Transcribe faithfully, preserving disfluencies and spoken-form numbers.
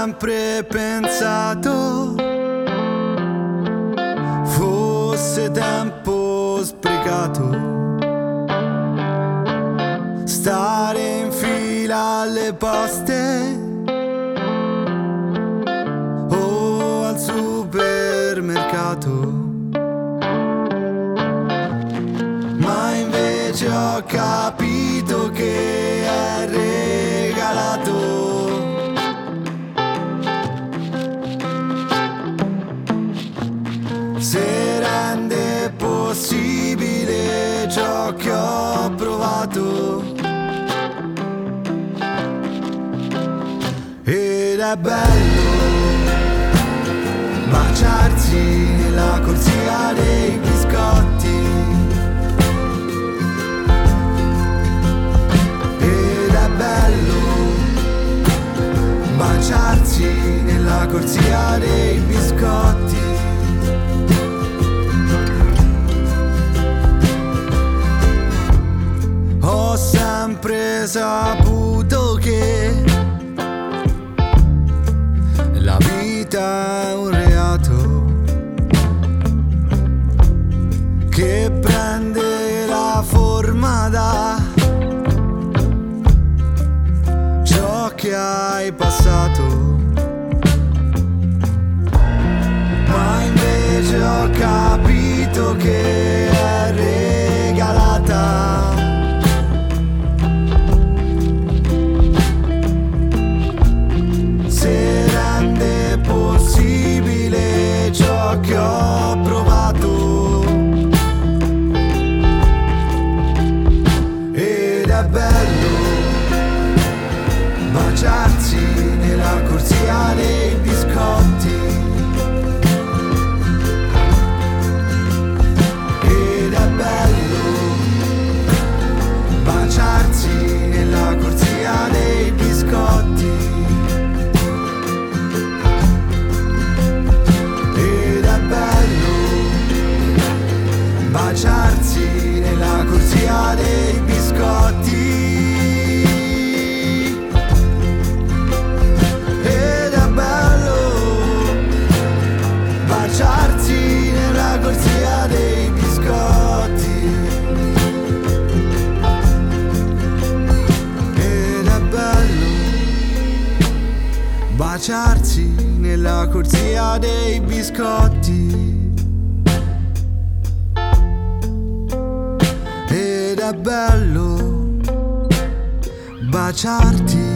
sempre pensato fosse tempo sprecato stare in fila alle poste o al supermercato, ma invece ho capito che è regalato. Se rende possibile ciò che ho provato, ed è bello baciarsi nella corsia dei biscotti, ed è bello baciarsi nella corsia dei biscotti. Ho sempre saputo che la vita è un reato che prende la forma da ciò che hai passato, ma invece ho capito che è regalata. Ciò che ho provato, ed è bello baciarsi nella corsia dei biscotti, ed è bello baciarsi nella corsia dei biscotti. Baciarsi nella corsia dei biscotti, ed è bello baciarsi nella corsia dei biscotti, ed è bello baciarsi nella corsia dei biscotti. È bello baciarti